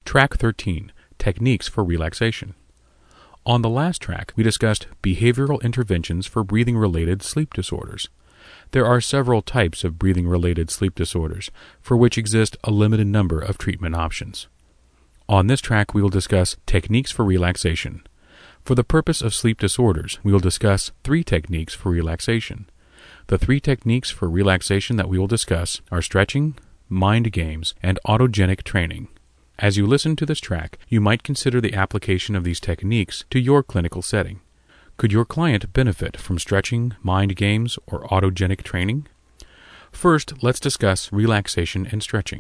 Track 13, Techniques for Relaxation. On the last track, we discussed behavioral interventions for breathing-related sleep disorders. There are several types of breathing-related sleep disorders, for which exist a limited number of treatment options. On this track, we will discuss techniques for relaxation. For the purpose of sleep disorders, we will discuss 3 techniques for relaxation. The 3 techniques for relaxation that we will discuss are stretching, mind games, and autogenic training. As you listen to this track, you might consider the application of these techniques to your clinical setting. Could your client benefit from stretching, mind games, or autogenic training? First, let's discuss relaxation and stretching.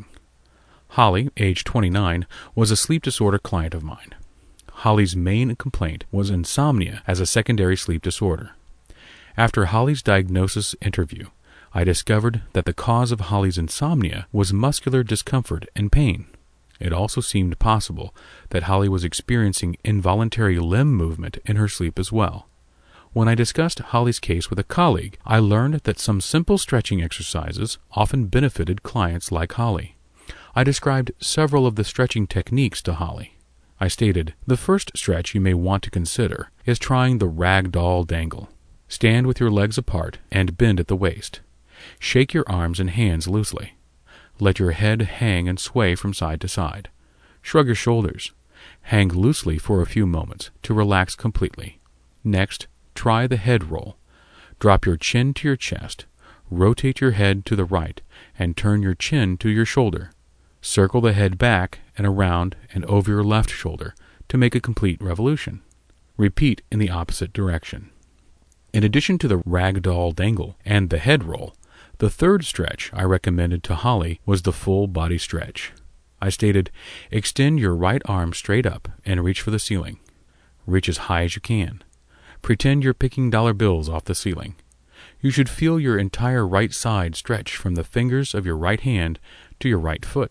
Holly, age 29, was a sleep disorder client of mine. Holly's main complaint was insomnia as a secondary sleep disorder. After Holly's diagnosis interview, I discovered that the cause of Holly's insomnia was muscular discomfort and pain. It also seemed possible that Holly was experiencing involuntary limb movement in her sleep as well. When I discussed Holly's case with a colleague, I learned that some simple stretching exercises often benefited clients like Holly. I described several of the stretching techniques to Holly. I stated, the first stretch you may want to consider is trying the ragdoll dangle. Stand with your legs apart and bend at the waist. Shake your arms and hands loosely. Let your head hang and sway from side to side. Shrug your shoulders. Hang loosely for a few moments to relax completely. Next, try the head roll. Drop your chin to your chest. Rotate your head to the right and turn your chin to your shoulder. Circle the head back and around and over your left shoulder to make a complete revolution. Repeat in the opposite direction. In addition to the ragdoll dangle and the head roll, the third stretch I recommended to Holly was the full body stretch. I stated, extend your right arm straight up and reach for the ceiling. Reach as high as you can. Pretend you're picking dollar bills off the ceiling. You should feel your entire right side stretch from the fingers of your right hand to your right foot.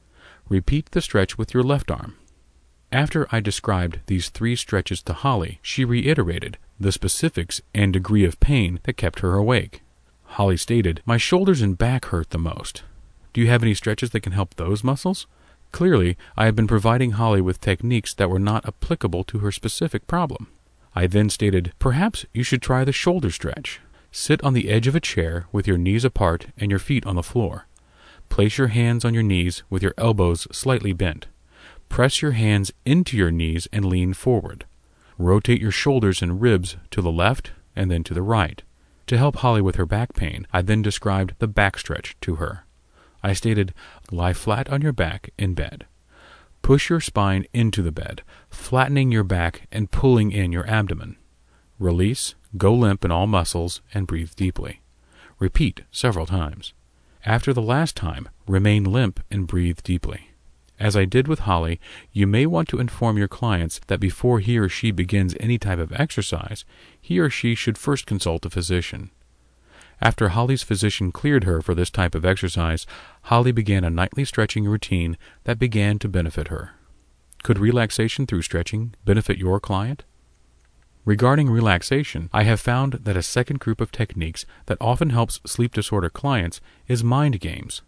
Repeat the stretch with your left arm. After I described these 3 stretches to Holly, she reiterated the specifics and degree of pain that kept her awake. Holly stated, my shoulders and back hurt the most. Do you have any stretches that can help those muscles? Clearly, I had been providing Holly with techniques that were not applicable to her specific problem. I then stated, perhaps you should try the shoulder stretch. Sit on the edge of a chair with your knees apart and your feet on the floor. Place your hands on your knees with your elbows slightly bent. Press your hands into your knees and lean forward. Rotate your shoulders and ribs to the left and then to the right. To help Holly with her back pain, I then described the back stretch to her. I stated, lie flat on your back in bed. Push your spine into the bed, flattening your back and pulling in your abdomen. Release, go limp in all muscles, and breathe deeply. Repeat several times. After the last time, remain limp and breathe deeply. As I did with Holly, you may want to inform your clients that before he or she begins any type of exercise, he or she should first consult a physician. After Holly's physician cleared her for this type of exercise, Holly began a nightly stretching routine that began to benefit her. Could relaxation through stretching benefit your client? Regarding relaxation, I have found that a second group of techniques that often helps sleep disorder clients is mind games.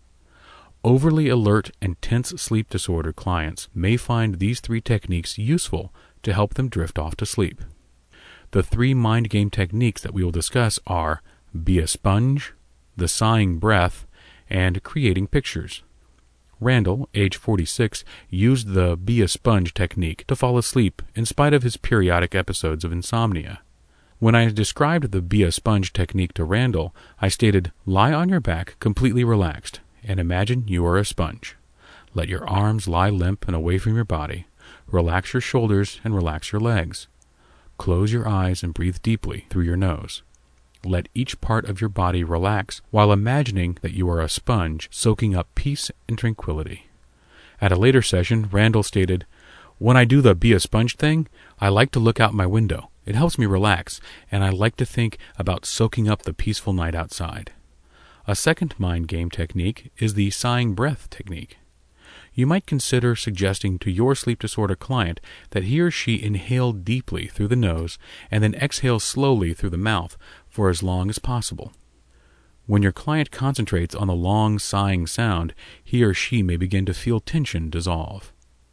Overly alert and tense sleep disorder clients may find these 3 techniques useful to help them drift off to sleep. The 3 mind game techniques that we will discuss are Be a Sponge, the Sighing Breath, and Creating Pictures. Randall, age 46, used the Be a Sponge technique to fall asleep in spite of his periodic episodes of insomnia. When I described the Be a Sponge technique to Randall, I stated, lie on your back completely relaxed and imagine you are a sponge. Let your arms lie limp and away from your body. Relax your shoulders and relax your legs. Close your eyes and breathe deeply through your nose. Let each part of your body relax while imagining that you are a sponge soaking up peace and tranquility. At a later session, Randall stated, when I do the Be a Sponge thing, I like to look out my window. It helps me relax, and I like to think about soaking up the peaceful night outside. A second mind game technique is the Sighing Breath technique. You might consider suggesting to your sleep disorder client that he or she inhale deeply through the nose and then exhale slowly through the mouth for as long as possible. When your client concentrates on the long sighing sound, he or she may begin to feel tension dissolve.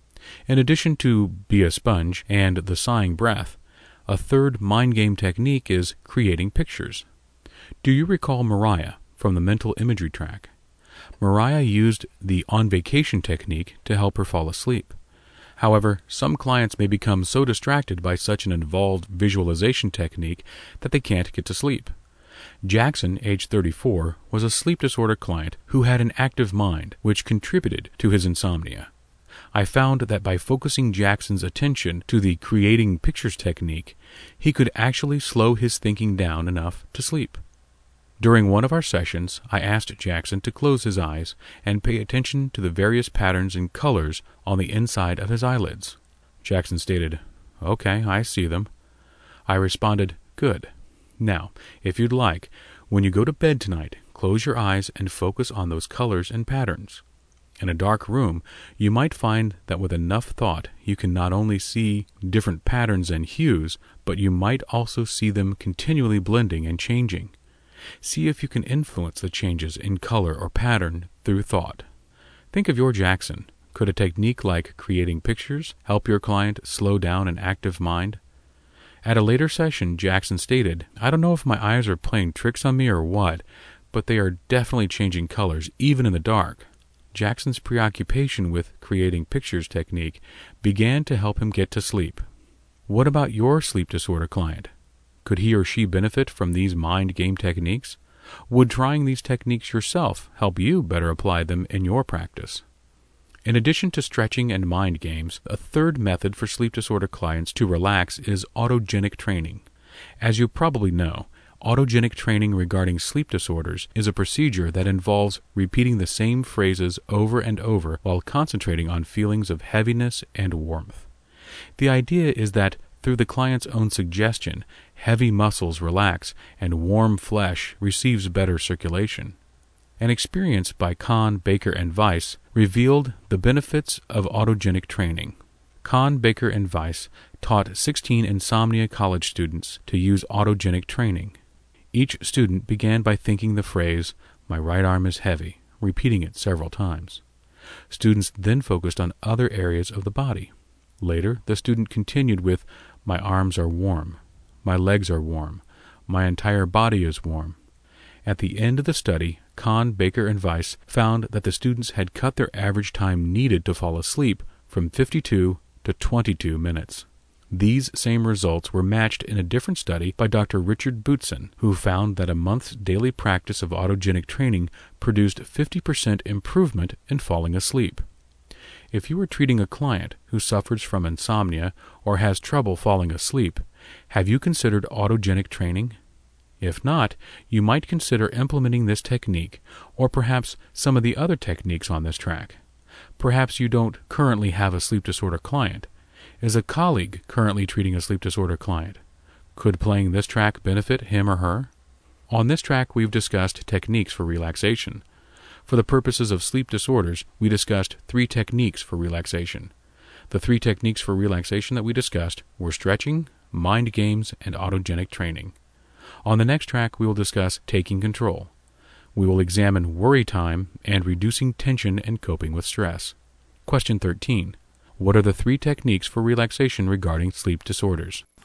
In addition to Be a Sponge and the sighing breath, a third mind game technique is creating pictures. Do you recall Mariah from the mental imagery track? Mariah used the on vacation technique to help her fall asleep. However, some clients may become so distracted by such an involved visualization technique that they can't get to sleep. Jackson, age 34, was a sleep disorder client who had an active mind, which contributed to his insomnia. I found that by focusing Jackson's attention to the creating pictures technique, he could actually slow his thinking down enough to sleep. During one of our sessions, I asked Jackson to close his eyes and pay attention to the various patterns and colors on the inside of his eyelids. Jackson stated, "Okay, I see them." I responded, "Good. Now, if you'd like, when you go to bed tonight, close your eyes and focus on those colors and patterns. In a dark room, you might find that with enough thought, you can not only see different patterns and hues, but you might also see them continually blending and changing. See if you can influence the changes in color or pattern through thought." Think of your Jackson. Could a technique like creating pictures help your client slow down an active mind? At a later session, Jackson stated, "I don't know if my eyes are playing tricks on me or what, but they are definitely changing colors, even in the dark." Jackson's preoccupation with creating pictures technique began to help him get to sleep. What about your sleep disorder client? Could he or she benefit from these mind game techniques? Would trying these techniques yourself help you better apply them in your practice? In addition to stretching and mind games, a third method for sleep disorder clients to relax is autogenic training. As you probably know, autogenic training regarding sleep disorders is a procedure that involves repeating the same phrases over and over while concentrating on feelings of heaviness and warmth. The idea is that through the client's own suggestion, heavy muscles relax and warm flesh receives better circulation. An experience by Kahn, Baker, and Weiss revealed the benefits of autogenic training. Kahn, Baker, and Weiss taught 16 insomnia college students to use autogenic training. Each student began by thinking the phrase, "My right arm is heavy," repeating it several times. Students then focused on other areas of the body. Later, the student continued with, "My arms are warm. My legs are warm. My entire body is warm." At the end of the study, Kahn, Baker, and Weiss found that the students had cut their average time needed to fall asleep from 52 to 22 minutes. These same results were matched in a different study by Dr. Richard Boutsen, who found that a month's daily practice of autogenic training produced 50% improvement in falling asleep. If you are treating a client who suffers from insomnia or has trouble falling asleep, have you considered autogenic training? If not, you might consider implementing this technique, or perhaps some of the other techniques on this track. Perhaps you don't currently have a sleep disorder client. Is a colleague currently treating a sleep disorder client? Could playing this track benefit him or her? On this track, we've discussed techniques for relaxation. For the purposes of sleep disorders, we discussed 3 techniques for relaxation. The 3 techniques for relaxation that we discussed were stretching, mind games, and autogenic training. On the next track, we will discuss taking control. We will examine worry time and reducing tension and coping with stress. Question 13. What are the 3 techniques for relaxation regarding sleep disorders?